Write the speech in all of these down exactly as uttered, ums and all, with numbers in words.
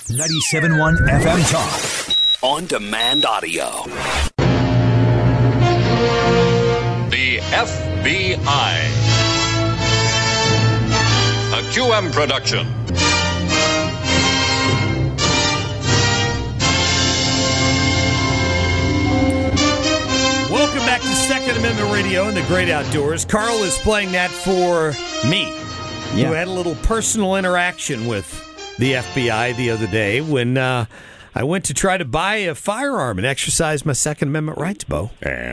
ninety-seven point one F M Talk. On-demand audio. The F B I. A Q M production. Welcome back to Second Amendment Radio and the Great Outdoors. Carl is playing that for me, yeah. who had a little personal interaction with the F B I the other day when uh, I went to try to buy a firearm and exercise my Second Amendment rights, Bo.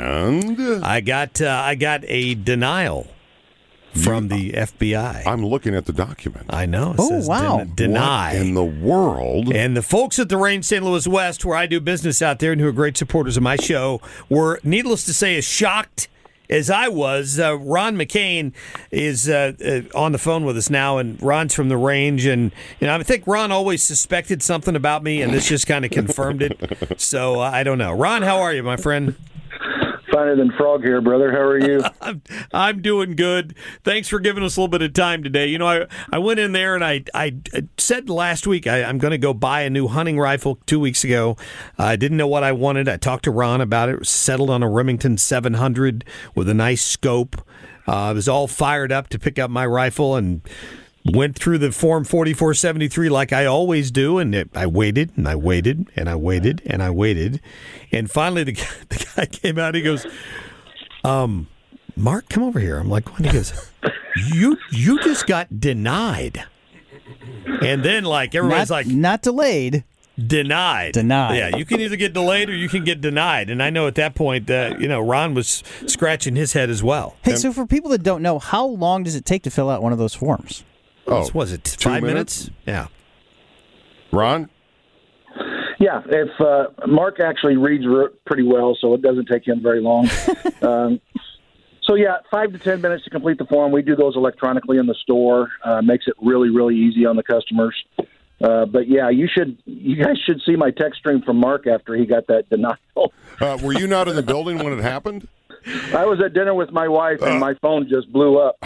And I got uh, I got a denial from you, the F B I. I'm looking at the document. I know. It oh, says wow. Den- deny. What in the world? And the folks at the Range Saint Louis West, where I do business out there and who are great supporters of my show, were, needless to say, as shocked as I was. uh, Ron McCain is uh, uh, on the phone with us now, and Ron's from the Range. And you know, I think Ron always suspected something about me, and this just kind of confirmed it. So uh, I don't know. Ron, how are you, my friend? Finer than frog here, brother. How are you? I'm, I'm doing good. Thanks for giving us a little bit of time today. You know, I, I went in there and I, I said last week I, I'm going to go buy a new hunting rifle two weeks ago. I didn't know what I wanted. I talked to Ron about it. Settled on a Remington seven hundred with a nice scope. Uh, I was all fired up to pick up my rifle and went through the Form forty-four seventy-three like I always do, and it, I waited, and I waited, and I waited, and I waited. And finally, the guy, the guy came out, he goes, um, Mark, come over here. I'm like, what? He goes, you, you just got denied. And then, like, everybody's not, like... Not delayed. Denied. Denied. Yeah, you can either get delayed or you can get denied. And I know at that point, uh, you know, Ron was scratching his head as well. Hey, and, so for people that don't know, how long does it take to fill out one of those forms? Oh, what was it, five minutes? minutes? Yeah. Ron? Yeah, if uh, Mark actually reads pretty well, so it doesn't take him very long. um, so, yeah, five to ten minutes to complete the form. We do those electronically in the store. Uh, makes it really, really easy on the customers. Uh, but, yeah, you should. You guys should see my text stream from Mark after he got that denial. Uh, were you not in the building when it happened? I was at dinner with my wife, and uh, my phone just blew up.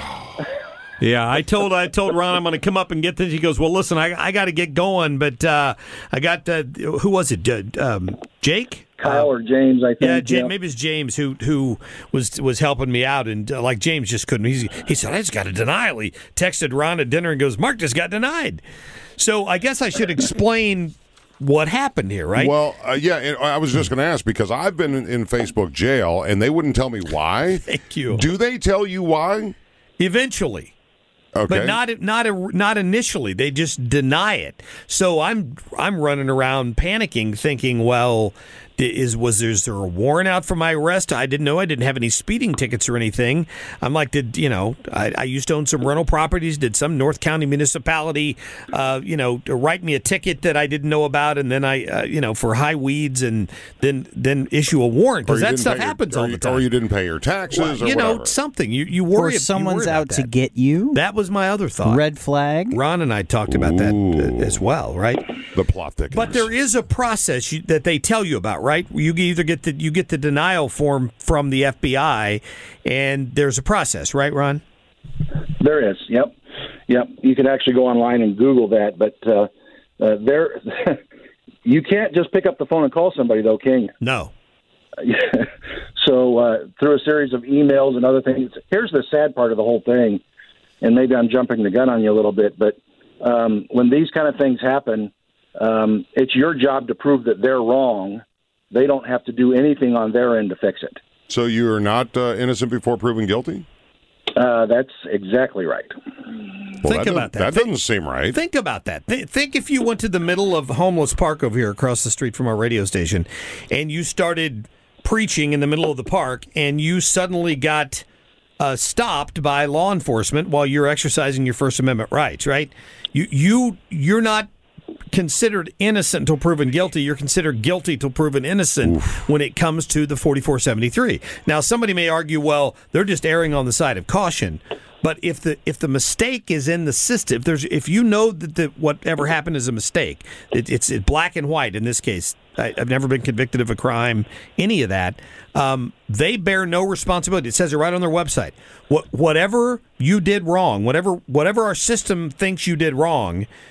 Yeah, I told I told Ron I'm going to come up and get this. He goes, well, listen, I I got to get going, but uh, I got uh, who was it? Uh, um, Jake, Kyle, uh, or James? I think. Yeah, James, yeah. maybe it's James who who was was helping me out, and uh, like James just couldn't. He he said I just got a denial. He texted Ron at dinner and goes, Mark just got denied. So I guess I should explain what happened here, right? Well, uh, yeah, I was just going to ask because I've been in, in Facebook jail, and they wouldn't tell me why. Thank you. Do they tell you why? Eventually. Okay. But not not not initially. They just deny it. So I'm I'm running around panicking, thinking, well, is was there, is there a warrant out for my arrest? I didn't know. I didn't have any speeding tickets or anything. I'm like, did you know? I, I used to own some rental properties. Did some North County municipality, uh, you know, write me a ticket that I didn't know about, and then I, uh, you know, for high weeds, and then then issue a warrant because that stuff happens your, all the time. Or you didn't pay your taxes, well, or you whatever. know, something you you worry. Or someone's you worry out to that. get you. That was my other thought. Red flag. Ron and I talked about Ooh. that as well, right? The plot thickens. But there is a process you, that they tell you about, right? You either get the you get the denial form from the F B I, and there's a process, right, Ron? There is. Yep, yep. You can actually go online and Google that, but uh, uh, there, you can't just pick up the phone and call somebody, though, can you? No. So uh, through a series of emails and other things, here's the sad part of the whole thing, and maybe I'm jumping the gun on you a little bit, but um, when these kind of things happen, um, it's your job to prove that they're wrong. They don't have to do anything on their end to fix it. So you're not uh, innocent before proven guilty? Uh, that's exactly right. Well, think that about that. That think, doesn't seem right. Think about that. Th- think if you went to the middle of Homeless Park over here across the street from our radio station, and you started preaching in the middle of the park, and you suddenly got uh, stopped by law enforcement while you're exercising your First Amendment rights, right? You you you're not considered innocent until proven guilty. You're considered guilty till proven innocent Oof. when it comes to the forty-four seventy-three. Now, somebody may argue, well, they're just erring on the side of caution. But if the if the mistake is in the system, if there's if you know that the, whatever happened is a mistake, it, it's it black and white in this case. I, I've never been convicted of a crime, any of that. Um, they bear no responsibility. It says it right on their website. What whatever you did wrong, whatever whatever our system thinks you did wrong,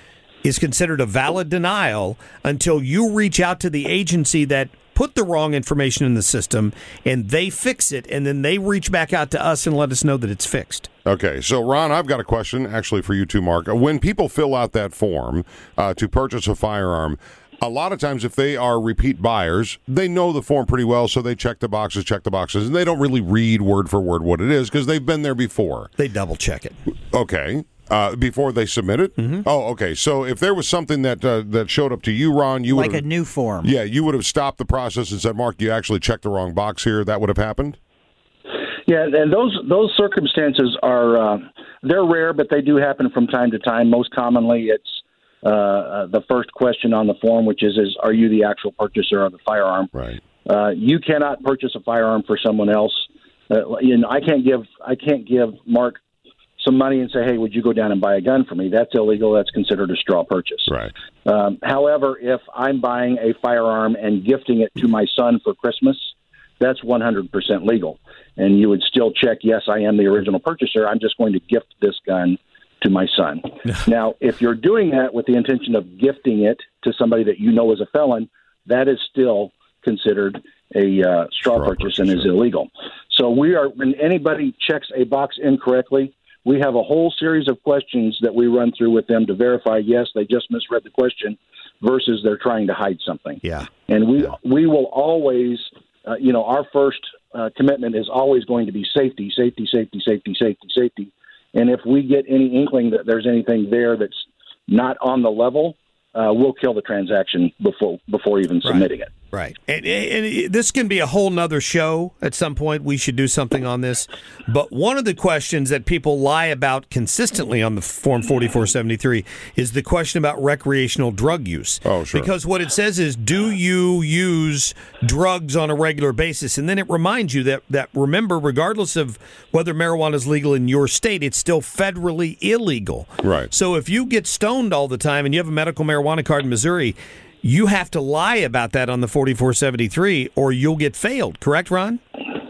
is considered a valid denial until you reach out to the agency that put the wrong information in the system, and they fix it, and then they reach back out to us and let us know that it's fixed. Okay, so Ron, I've got a question actually for you too, Mark. When people fill out that form uh, to purchase a firearm, a lot of times if they are repeat buyers, they know the form pretty well, so they check the boxes, check the boxes, and they don't really read word for word what it is because they've been there before. They double check it. Okay. Uh, before they submit it? Mm-hmm. Oh, okay. So if there was something that uh, that showed up to you, Ron, you would like a new form. Yeah, you would have stopped the process and said, Mark, you actually checked the wrong box here. That would have happened? Yeah, and those those circumstances are uh, they're rare, but they do happen from time to time. Most commonly, it's uh, uh, the first question on the form, which is, is are you the actual purchaser of the firearm? Right. Uh, you cannot purchase a firearm for someone else. Uh, and I can't give I can't give Mark some money and say, hey, would you go down and buy a gun for me? That's illegal. That's considered a straw purchase. Right. Um, however, if I'm buying a firearm and gifting it to my son for Christmas, that's one hundred percent legal. And you would still check, yes, I am the original purchaser. I'm just going to gift this gun to my son. Now, if you're doing that with the intention of gifting it to somebody that you know is a felon, that is still considered a uh, straw, straw purchase, purchase and is illegal. So we are, when anybody checks a box incorrectly, we have a whole series of questions that we run through with them to verify, yes, they just misread the question versus they're trying to hide something. Yeah. And we yeah. we will always, uh, you know, our first uh, commitment is always going to be safety, safety, safety, safety, safety, safety. And if we get any inkling that there's anything there that's not on the level, uh, we'll kill the transaction before before even submitting right. it. Right. And, and this can be a whole nother show at some point. We should do something on this. But one of the questions that people lie about consistently on the Form forty-four seventy-three is the question about recreational drug use. Oh, sure. Because what it says is, do you use drugs on a regular basis? And then it reminds you that, that remember, regardless of whether marijuana is legal in your state, it's still federally illegal. Right. So if you get stoned all the time and you have a medical marijuana card in Missouri, you have to lie about that on the forty-four seventy-three or you'll get failed. Correct, Ron?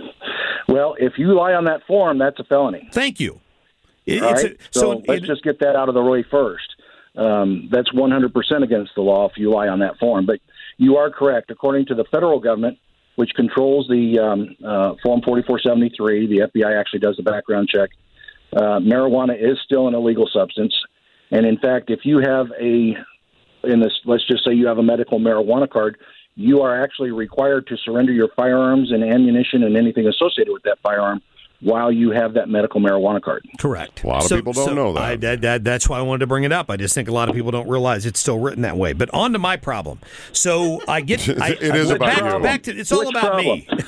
Well, if you lie on that form, that's a felony. Thank you. It, All it's right? a, so, so let's it, just get that out of the way first. Um, that's one hundred percent against the law if you lie on that form. But you are correct. According to the federal government, which controls the um, uh, Form forty-four seventy-three, the F B I actually does the background check, uh, marijuana is still an illegal substance. And, in fact, if you have a in this, let's just say you have a medical marijuana card, you are actually required to surrender your firearms and ammunition and anything associated with that firearm while you have that medical marijuana card. Correct. A lot of so, people don't so know that. I, that, that. That's why I wanted to bring it up. I just think a lot of people don't realize it's still written that way. But on to my problem. So I get... I, it is I, about back, you. Back to, it's all Which about problem? me.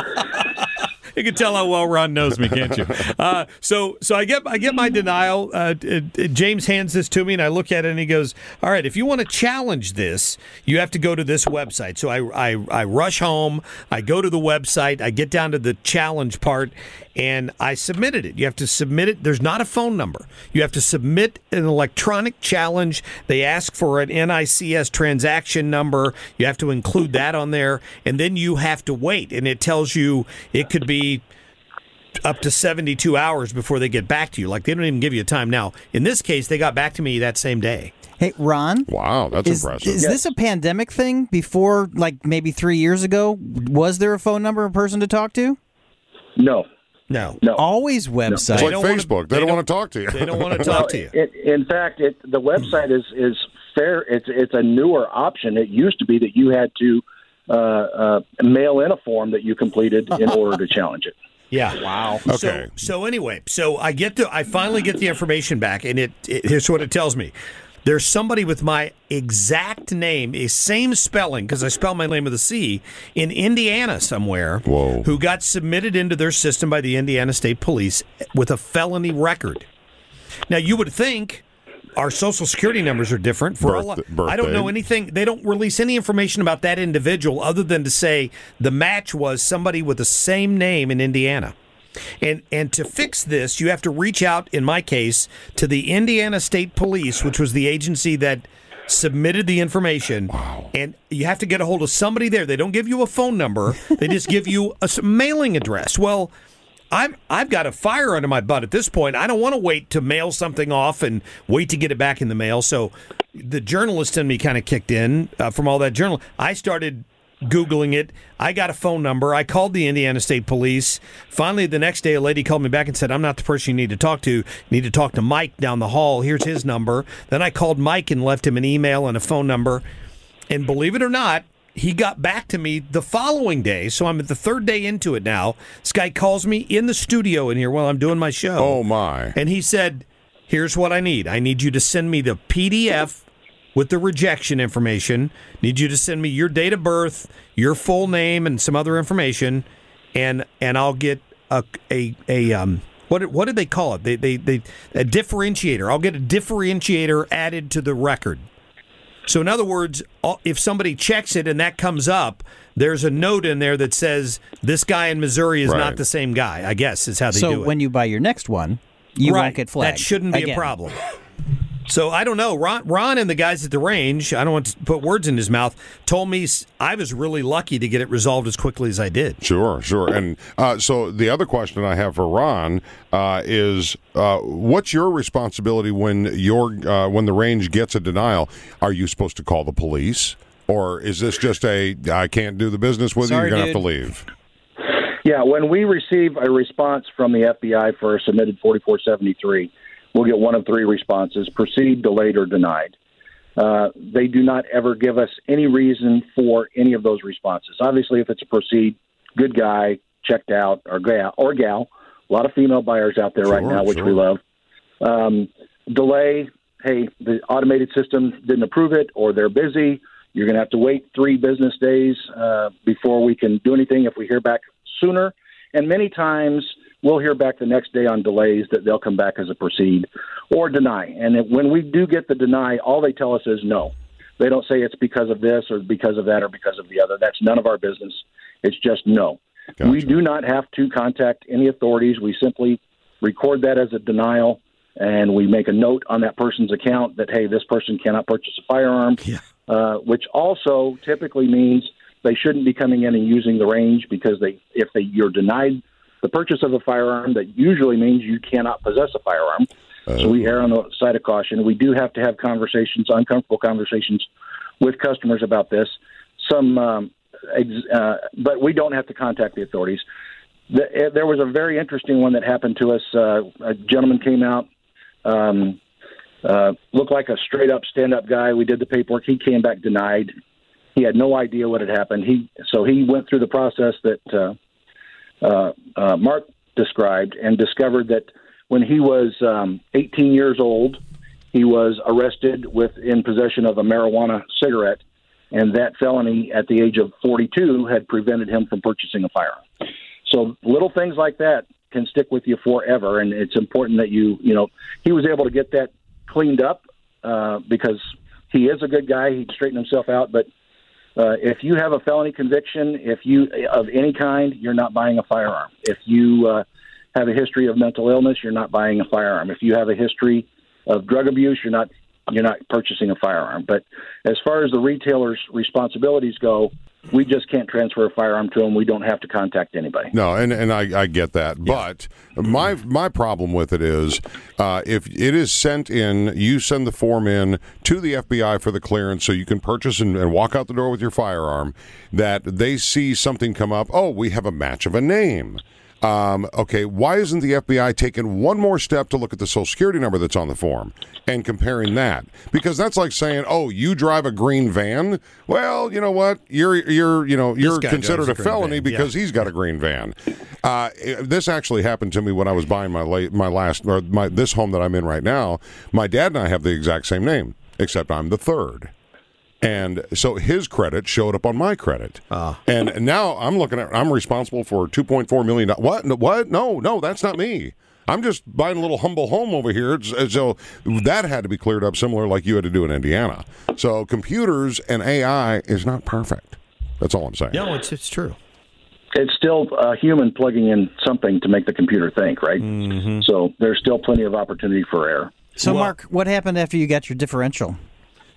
You can tell how well Ron knows me, can't you? Uh, so, so I get I get my denial. Uh, uh, James hands this to me, and I look at it, and he goes, "All right, if you want to challenge this, you have to go to this website." So I, I I rush home. I go to the website. I get down to the challenge part, and I submitted it. You have to submit it. There's not a phone number. You have to submit an electronic challenge. They ask for an N I C S transaction number. You have to include that on there, and then you have to wait. And it tells you it could be up to seventy-two hours before they get back to you. Like, they don't even give you a time. Now, in this case, they got back to me that same day. Hey, Ron. Wow, that's is, impressive. Is this a pandemic thing? Before, like, maybe three years ago, was there a phone number, a person to talk to? No. No. No. Always website. It's like don't wanna- Facebook. they they, don't don't- want to talk to you. They don't want to talk to you. It, in fact, it, the website is, is fair. It's it's a newer option. It used to be that you had to uh, uh, mail in a form that you completed in order to challenge it. Yeah. Wow. So, Okay. so anyway, so I get the, I finally get the information back, and it, it here's what it tells me. There's somebody with my exact name, a same spelling, because I spell my name with a C, in Indiana somewhere, Whoa. who got submitted into their system by the Indiana State Police with a felony record. Now, you would think our Social Security numbers are different. For Birth- a lot, birthday. I don't know anything. They don't release any information about that individual other than to say the match was somebody with the same name in Indiana. And and to fix this, you have to reach out, in my case, to the Indiana State Police, which was the agency that submitted the information. Wow. And you have to get a hold of somebody there. They don't give you a phone number. They just give you a s- mailing address. Well, I'm I've got a fire under my butt at this point. I don't want to wait to mail something off and wait to get it back in the mail. So the journalist in me kind of kicked in uh, from all that journal. I started Googling it. I got a phone number. I called the Indiana State Police. Finally, the next day, a lady called me back and said, I'm not the person you need to talk to. You need to talk to Mike down the hall. Here's his number. Then I called Mike and left him an email and a phone number. And believe it or not, he got back to me the following day. So I'm at the third day into it now. This guy calls me in the studio in here while I'm doing my show. Oh, my. And he said, here's what I need. I need you to send me the P D F with the rejection information. Need you to send me your date of birth, your full name, and some other information, and and I'll get a a, a um what what did they call it? They they they a differentiator. I'll get a differentiator added to the record. So in other words, if somebody checks it and that comes up, there's a note in there that says this guy in Missouri is right. not the same guy. I guess is how they so do it. So when you buy your next one, you right. won't get flagged. That shouldn't be again. a problem. So I don't know. Ron, Ron and the guys at the range, I don't want to put words in his mouth, told me I was really lucky to get it resolved as quickly as I did. Sure, sure. And uh, so the other question I have for Ron uh, is, uh, what's your responsibility when your uh, when the range gets a denial? Are you supposed to call the police, or is this just a I can't do the business with Sorry, you? You're going to have dude. to leave. Yeah, when we receive a response from the F B I for a submitted forty-four seventy-three, we'll get one of three responses: proceed, delayed, or denied. Uh, they do not ever give us any reason for any of those responses. Obviously, if it's a proceed, good guy, checked out, or gal, or gal. A lot of female buyers out there Sure, right now, which sure. we love. Um, delay, hey, the automated system didn't approve it, or they're busy. You're going to have to wait three business days uh, before we can do anything if we hear back sooner. And many times we'll hear back the next day on delays that they'll come back as a proceed or deny. And if, when we do get the deny, all they tell us is no. They don't say it's because of this or because of that or because of the other. That's none of our business. It's just no. Gotcha. We do not have to contact any authorities. We simply record that as a denial, and we make a note on that person's account that, hey, this person cannot purchase a firearm, Yeah. uh, which also typically means they shouldn't be coming in and using the range, because they, if they, you're denied the purchase of a firearm, that usually means you cannot possess a firearm. Uh, So we err on the side of caution. We do have to have conversations, uncomfortable conversations with customers about this. Some, um, ex- uh, but we don't have to contact the authorities. The, there was a very interesting one that happened to us. Uh, a gentleman came out, um, uh, looked like a straight-up stand-up guy. We did the paperwork. He came back denied. He had no idea what had happened. He so he went through the process that uh, uh, uh, Mark described and discovered that when he was um, eighteen years old, he was arrested with in possession of a marijuana cigarette, and that felony at the age of forty-two had prevented him from purchasing a firearm. So little things like that can stick with you forever, and it's important that you, you know, he was able to get that cleaned up uh, because he is a good guy. He straightened himself out, but Uh, if you have a felony conviction, if you of any kind, you're not buying a firearm. If you uh, have a history of mental illness, you're not buying a firearm. If you have a history of drug abuse, you're not you're not purchasing a firearm. But as far as the retailer's responsibilities go, we just can't transfer a firearm to them. We don't have to contact anybody. No, and, and I, I get that. Yeah. But my my problem with it is uh, if it is sent in, you send the form in to the F B I for the clearance so you can purchase and, and walk out the door with your firearm, that they see something come up, oh, we have a match of a name. Um, okay, why isn't the F B I taking one more step to look at the Social Security number that's on the form and comparing that? Because that's like saying, "Oh, you drive a green van. Well, you know what? You're you're you know you're considered a felony van. because Yeah. he's got a green van." Uh, this actually happened to me when I was buying my late, my last or my this home that I'm in right now. My dad and I have the exact same name, except I'm the third. And so his credit showed up on my credit. Uh. And now I'm looking at, I'm responsible for two point four million dollars. What? What? No, no, that's not me. I'm just buying a little humble home over here. So that had to be cleared up similar like you had to do in Indiana. So computers and A I is not perfect. That's all I'm saying. No, it's, it's true. It's still a human plugging in something to make the computer think, right? Mm-hmm. So there's still plenty of opportunity for error. So, Well- Mark, what happened after you got your differential?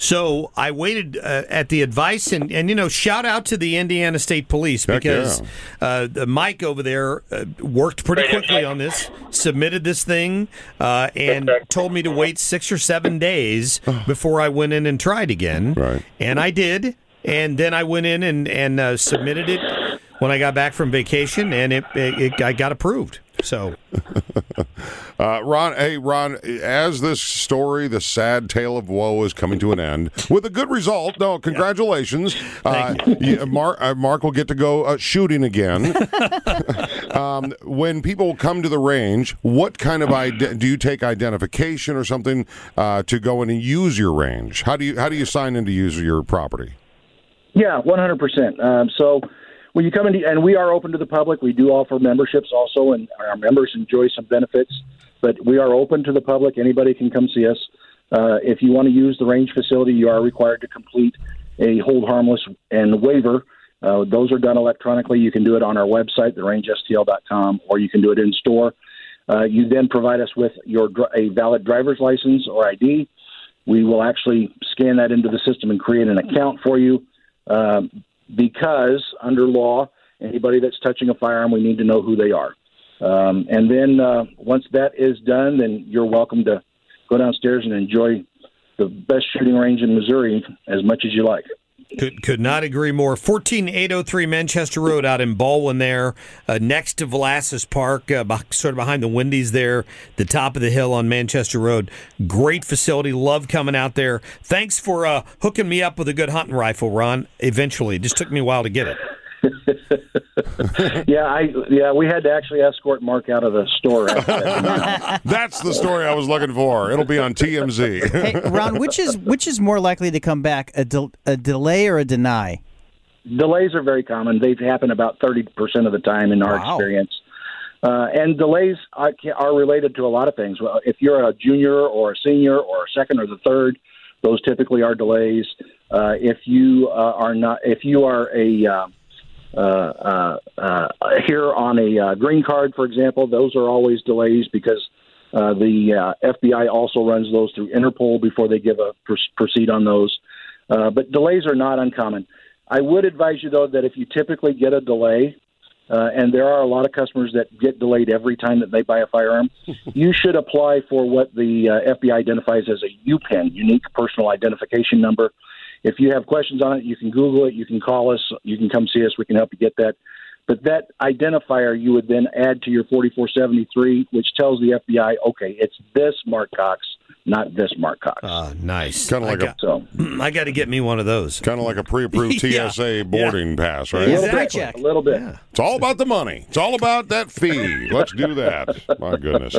So I waited uh, at the advice, and, and, you know, shout out to the Indiana State Police Heck because yeah. uh, the Mike over there uh, worked pretty quickly on this, submitted this thing, uh, and told me to wait six or seven days before I went in and tried again. Right. And I did, and then I went in and, and uh, submitted it when I got back from vacation, and it, it, it I got approved. So, uh, Ron, hey, Ron, as this story, the sad tale of woe is coming to an end with a good result. No, congratulations. Uh, you, Mark, uh, Mark will get to go uh, shooting again. um, when people come to the range, what kind of ide- do you take identification or something uh, to go in and use your range? How do you how do you sign in to use your property? Yeah, one hundred percent. Um, so. When you come in, and we are open to the public, we do offer memberships also, and our members enjoy some benefits. But we are open to the public. Anybody can come see us. Uh, if you want to use the range facility, you are required to complete a hold harmless and waiver. Uh, those are done electronically. You can do it on our website, the range S T L dot com, or you can do it in store. Uh, you then provide us with your a valid driver's license or I D. We will actually scan that into the system and create an account for you. Um, Because under law, anybody that's touching a firearm, we need to know who they are. Um, and then uh, once that is done, then you're welcome to go downstairs and enjoy the best shooting range in Missouri as much as you like. Could could not agree more. fourteen eight oh three Manchester Road out in Baldwin there, uh, next to Velasquez Park, uh, sort of behind the Wendy's there, the top of the hill on Manchester Road. Great facility. Love coming out there. Thanks for uh, hooking me up with a good hunting rifle, Ron, eventually. It just took me a while to get it. yeah, I yeah, we had to actually escort Mark out of the store. That's the story I was looking for. It'll be on T M Z. Hey, Ron, which is which is more likely to come back, a, de- a delay or a deny? Delays are very common. They happen about thirty percent of the time in our Wow. experience. Uh, and delays are, are related to a lot of things. Well, if you're a junior or a senior or a second or the third, those typically are delays. Uh, if you uh, are not, if you are a uh, Uh, uh, uh, here on a uh, green card, for example, those are always delays because uh, the uh, F B I also runs those through Interpol before they give a pr- proceed on those. Uh, but delays are not uncommon. I would advise you, though, that if you typically get a delay, uh, and there are a lot of customers that get delayed every time that they buy a firearm, you should apply for what the uh, F B I identifies as a U P I N, Unique Personal Identification Number. If you have questions on it, you can Google it, you can call us, you can come see us, we can help you get that. But that identifier you would then add to your forty-four seventy-three, which tells the F B I, okay, it's this Mark Cox, not this Mark Cox. Uh, nice. Kind of like I a got, so, I got to get me one of those. kind of like a pre-approved T S A Yeah. boarding Yeah. pass, right? a little Exactly. bit, a little bit. Yeah. It's all about the money. It's all about that fee. Let's do that. My goodness.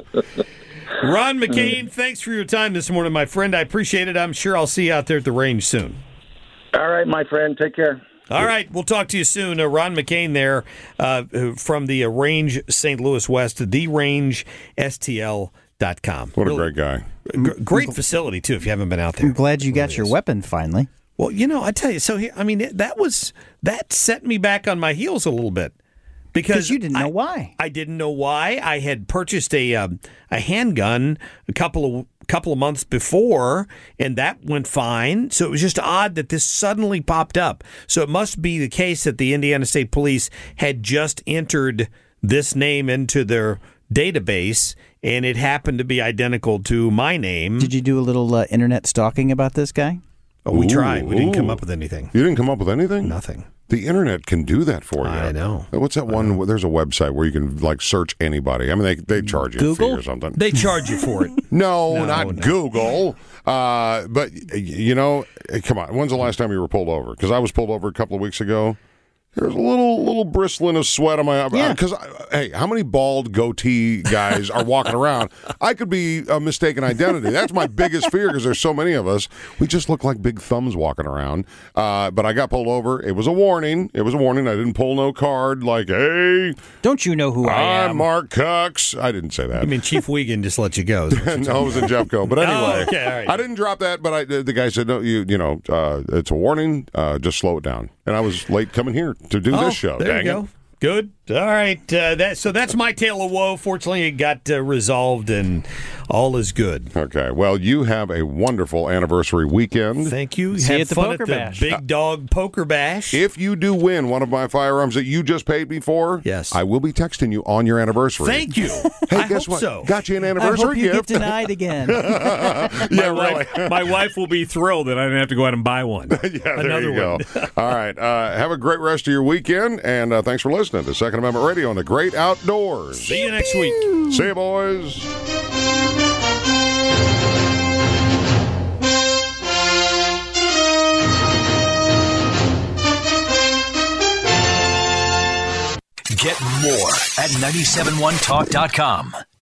Ron McCain, thanks for your time this morning, my friend. I appreciate it. I'm sure I'll see you out there at the range soon. All right, my friend, take care. All right, we'll talk to you soon. Uh, Ron McCain there uh, from the uh, Range Saint Louis West, the range S T L dot com. What a Really- great guy. G- great facility, too, if you haven't been out there. I'm glad you got Really your is. weapon finally. Well, you know, I tell you, so here, I mean, that was, that set me back on my heels a little bit. Because Because you didn't know I, why. I didn't know why. I had purchased a um, a handgun a couple of couple of months before, and that went fine. So it was just odd that this suddenly popped up. So it must be the case that the Indiana State Police had just entered this name into their database, and it happened to be identical to my name. Did you do a little uh, internet stalking about this guy? Oh, we Ooh, tried. We didn't come ooh. up with anything. You didn't come up with anything? Nothing. The internet can do that for you. I know. What's that one? There's a website where you can like search anybody. I mean, they they charge you Google? a fee or something. They charge you for it. No, No, not no. Google. Uh, but y- you know, come on. When's the last time you were pulled over? Because I was pulled over a couple of weeks ago. There's a little little bristling of sweat on my. Yeah. Because hey, how many bald goatee guys are walking around? I could be a mistaken identity. That's my biggest fear because there's so many of us. We just look like big thumbs walking around. Uh, but I got pulled over. It was a warning. It was a warning. I didn't pull no card like, hey, Don't you know who I I'm am? Mark Cox. I didn't say that. I mean, Chief Wiegand just let you go. is what you're No, it was in Jeffco. But anyway, Oh, okay, all right. I didn't drop that. But I, the guy said, "No, you, you know, uh, it's a warning. Uh, just slow it down." And I was late coming here to do Oh, this show. there Dang you it. go. Good. All right. Uh, that so that's my tale of woe. Fortunately, it got uh, resolved, and all is good. Okay. Well, you have a wonderful anniversary weekend. Thank you. See Have you at the fun Poker at the Bash. Big Dog Poker Bash. If you do win one of my firearms that you just paid me for, Yes. I will be texting you on your anniversary. Thank you. Hey, I guess hope what? so. Got you an I anniversary hope you gift. get denied again. yeah, my, really. wife, my wife will be thrilled that I didn't have to go out and buy one. yeah, there Another you go. one. All right. Uh, have a great rest of your weekend, and uh, thanks for listening to Second Amendment Radio on the Great Outdoors. See you next week. See you, boys. Get more at nine seven one talk dot com.